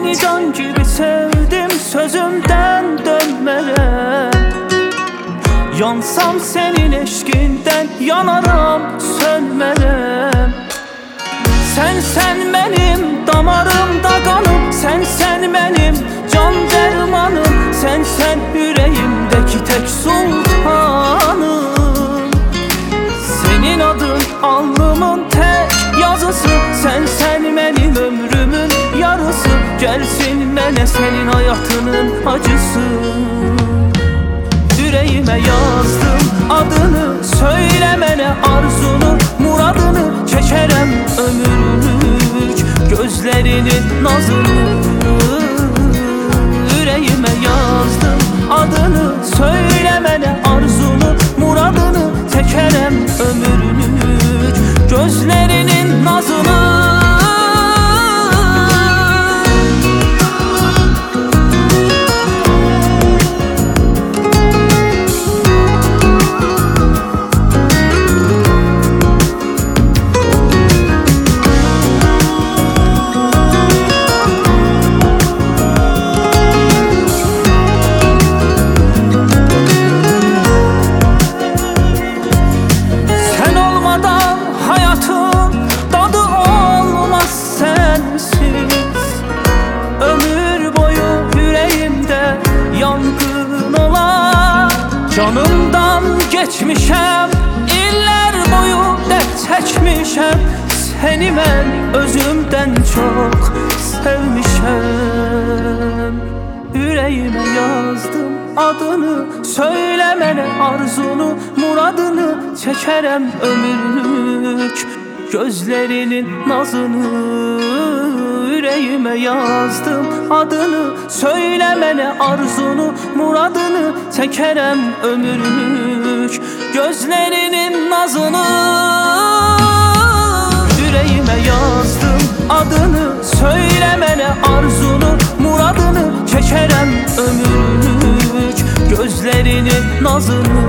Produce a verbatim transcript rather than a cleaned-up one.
Seni can gibi sevdim, sözümden dönmerem. Yansam senin eşkinden, yanarım sönmerem. Sen sen benim damarımda kanım, sen sen benim can dermanım, sen sen yüreğimdeki tek sultanım. Senin adın alnımın tek yazısı, sen sen benim ömrümün yarısı. Gelsin bana senin hayatının acısı. Yüreğime yazdım adını, söylemene arzunu, muradını çekerem ömürlük gözlerinin nazını. Yüreğime yazdım adını, söylemene arzunu, muradını çekerem ömürlük gözlerinin nazını. Canımdan geçmişem, iller boyu dert çekmişem. Seni ben özümden çok sevmişem. Yüreğime yazdım adını, söylemene arzunu, muradını çekerem ömürlük gözlerinin nazını. Yüreğime yazdım adını, söylemene arzunu, muradını çekerem ömürlük gözlerinin nazını. Yüreğime yazdım adını, söylemene arzunu, muradını çekerem ömürlük gözlerinin nazını.